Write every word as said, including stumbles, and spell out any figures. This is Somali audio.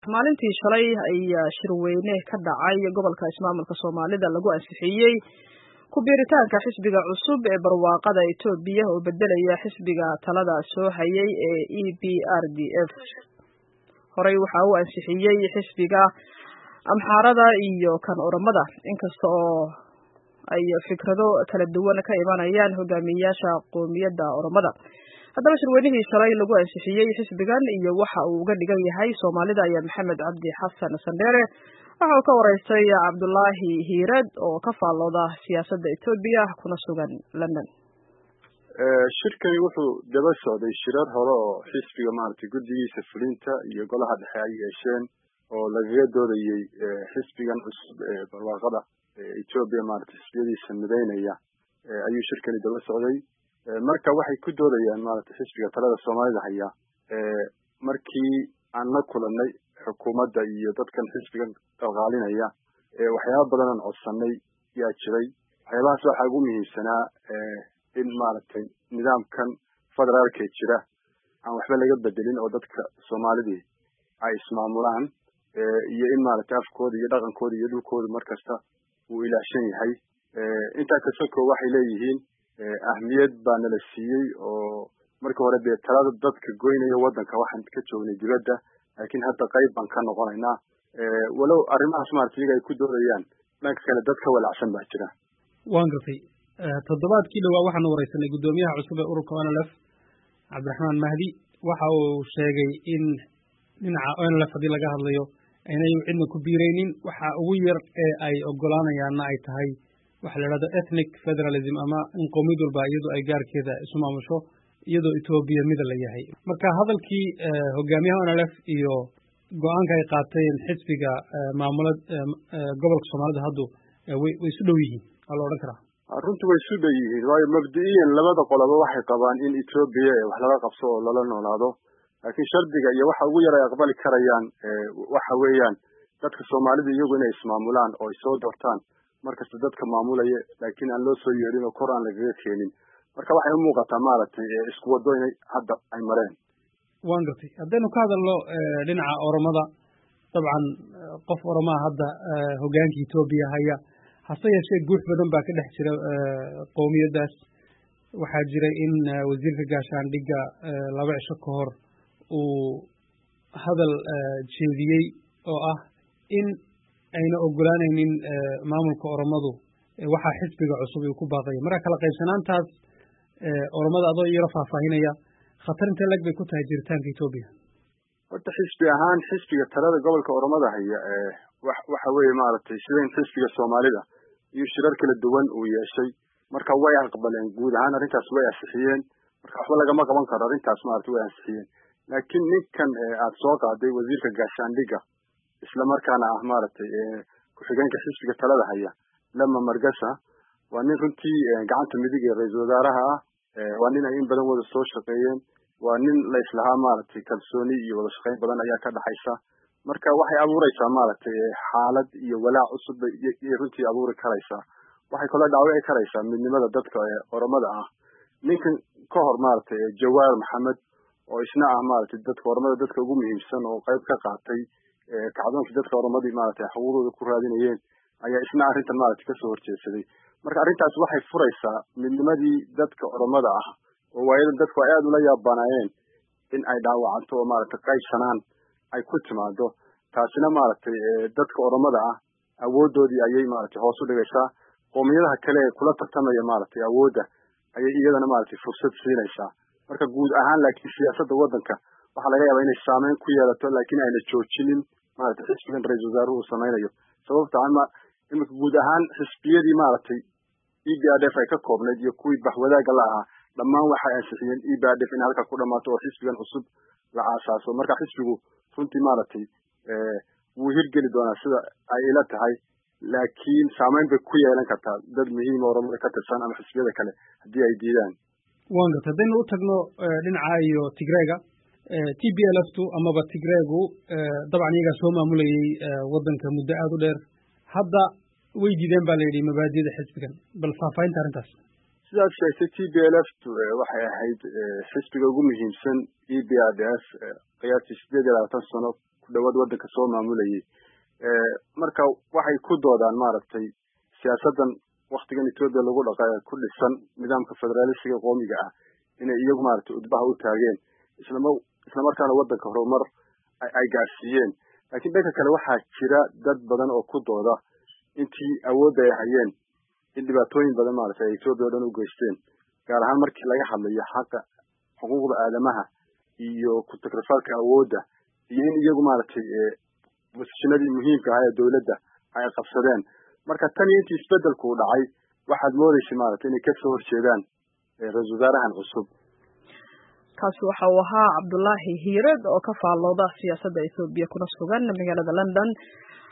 maalintii shalay ayaa shirweyne ka dhacay gobolka ismaamulka Soomaalida lagu ansixiyay ku biiritaanka xisbiga cusub ee barwaaqada Itoobiya oo bedelaya xisbiga talada soo hayay ee E P R D F. Horey waxa uu ansixiyay xisbiga Amxaarada iyo kan Oromada, inkasta oo ay fikrado kala duwan ka imanayaan hogaamiyayaasha qoomiyadda Oromada. haddaba shirweynihii shalay lagu ansixiyay xisbigan iyo waxa uu uga dhigan yahay Soomaalida ayaa Maxamed Cabdi Xasan Sandere waxa uu ka wareystay Cabdullaahi Hiirad oo ka faallooda siyaasadda Itoobiya kuna sugan London. shirkani wuxuu daba socday shirar hore oo xisbiga maartay guddigiisa fulinta iyo golaha dhexe ay yeesheen oo lagaga doodayay xisbigan cusub ee barwaaqada Itoobiya maartay xisbiyadiisa midaynaya ayuu shirkani daba socday. marka waxay ku doodayaan maartay xisbiga talada Soomaalida haya ee markii aan la kulanay xukuumadda iyo dadkan xisbigan qalqaalinaya ee waxyaabo badan oo codsanay yaa jiray. waxyaabahaas waxa ugu muhiimsanaa ee in maartay nidaamkan federaalka jira aan waxba laga bedelin oo dadka Soomaalida ay ismaamulaan ee iyo in maartay afkooda iyo dhaqankooda iyo dhulkooda markasta uu ilaashan yahay. ee inta ka soo waxay leeyihiin ahmiyad baa nala siiyay oo markii hore dee talada dadka goynaya wadanka waxaan ka joognay dibadda, laakiin hadda qayb baan ka noqonaynaa. walow arrimahaas maartay ay ku doodayaan dhanka kale dadka walacsan baa jira. waan gartay toddobaadkii dhawaa waxaan wareysanay guddoomiyaha cusub ee ururka O N L F Cabdiraxmaan Mahdi. waxa uu sheegay in dhinaca O N L F haddii laga hadlayo aynay cidna ku biiraynin, waxa ugu yar ee ay ogolaanayaanna ay tahay waxa la yidhahdo ethnic federalism ama in qowmiyad walba iyadu ay gaarkeeda isu maamusho iyadoo Itoobiya mida la yahay. marka hadalkii hogaamiyaha O N L F iyo go-aanka ay qaateen xisbiga maamulad gobolka Soomaalida haddu way isu dhow yihiin waa la odhan karaa. runtii way isu dhow yihiin waayo mabdi'iyan labada qoloba waxay qabaan in Itoobiya wax laga qabso oo lala noolaado, laakiin shardiga iyo waxa ugu yar ay aqbali karayaan waxa weeyaan dadka Soomaalida iyagu inay ismaamulaan oo ay soo doortaan markasta dadka maamulaya, laakiin aan loo soo yeerin oo kor aan lagaga keenin. marka waxay u muuqataa maaragtay isku wado inay hadda ay mareen. waan gartay haddaynu ka hadalno dhinaca Oromada, dabcan qof Oromaa hadda hogaanka Itoobiya haya, hase yeeshee guux badan baa ka dhex jira qowmiyaddaas. waxaa jiray in wasiirka gaashaandhigga laba cisho ka hor uu hadal jeediyey oo ah in ayna ogolaanaynin maamulka Oromadu waxaa xisbiga cusub uu ku baaqay. marka kala qaybsanaantaas Oromada adoo yaro faahfaahinaya khatar intee lag bay ku tahay jiritaanka Itoobiya? horta xisbi ahaan xisbiga talada gobolka Oromada haya waxa weeye maaragtay sideen xisbiga Soomaalida iyo shirar kala duwan uu yeeshay, marka way aqbaleen guud ahaan arrintaas way ansixiyeen. marka waxba lagama qaban karo arrintaas maaragtay way ansixiyeen. laakiin ninkan aad soo qaaday wasiirka gaashaandhigga isla markaana ah maaragtay ku-xigeenka xisbiga talada haya Lama Margasa waa nin runtii gacanta midig ee ra'iisul wasaaraha ah. waa nin ay in badan wada soo shaqeeyeen, waa nin la islahaa maaragtay kalsooni iyo wada shaqeyn badan ayaa ka dhaxaysa. marka waxay abuuraysaa maaragtay xaalad iyo walaac cusub iyo runtii abuuri karaysaa. waxay kala dhaawici karaysaa midnimada dadka Oromada ah. ninkan ka hor maaragtay Jawaar Maxamed oo isna ah maaragtay dadka Oromada dadka ugu muhiimsan oo qayb ka qaatay kacdoonkii dadka Oromada maaragtay xuquuqdooda ku raadinayeen ayaa isna arrintan maaragtay ka soo horjeedsaday. marka arrintaas waxay furaysaa midnimadii dadka Oromada ah oo waayadan dadku ay aad ula yaabanaayeen in ay dhaawacanto oo maaragtay qaybsanaan ay ku timaado. taasina maaragtay dadka Oromada ah awoodoodii ayay maaragtay hoos u dhigaysaa. qoomiyadaha kale ee kula tartamaya maaragtay awoodda ayay iyadana maaragtay fursad siinaysaa. marka guud ahaan laakiin siyaasadda waddanka waxaa laga yaabaa inay saameyn ku yeelato, laakiin ayna joojinin maaragtay xisbigan ra'iisul wasaaruhu uu samaynayo. sababta ama iminka guud ahaan xisbiyadii maaragtay E P R D F ay ka koobnayd iyo kuwii baxwadaaga la ahaa dhammaan waxay ansixiyeen E P R D F in halka ku dhamaato oo xisbigan cusub la aasaaso. marka xisbigu runtii maaragtay wuu hirgeli doonaa sida ay ila tahay, laakiin saameyn bay ku yeelan kartaa dad muhiim oo Oromada ka tirsan ama xisbiyada kale haddii ay diidaan. waan gartay haddaynu u tagno dhinaca iyo Tigreega, T P L F tu amaba Tigreegu dabcan iyagaa soo maamulayay waddanka muddo aad u dheer, hadda way diideen baa la yidhi mabaadi'da xisbigan. bal faahfaahinta arrintaas. sidaad sheegtay T P L F tu waxay ahayd xisbiga ugu muhiimsan E P R D F qiyaastii sideed iyo labaatan sano ku dhawaad waddanka soo maamulayay marka waxay ku doodaan maaragtay siyaasaddan waktigan Ethiopia lagu dhaqay ku dhisan nidaamka federaalisiga qoomiga ah inay iyagu maaragtay udbaha u taageen isla isla markaana waddanka horumar ay gaarsiiyeen laakiin dhanka kale waxaa jira dad badan oo ku dooda intii awoodda ay hayeen in dhibaatooyin badan maaragtay ay Ethiopia oo dhan u geysteen gaar ahaan markii laga hadlayo xaqa xuquuqda aadamaha iyo ku takrifalka awoodda iyo in iyagu maaragtay positionadii muhiimka ah ee dawladda ay qabsadeen marka tan iyo intii isbedelku u dhacay waxaad moodaysa maaragtay inay ka soo horjeedaan ra-iisul wasaarahan cusub kaasi waxa uu ahaa Cabdullaahi Hiired oo ka faallooda siyaasadda Ethiopia kuna sugan magaalada London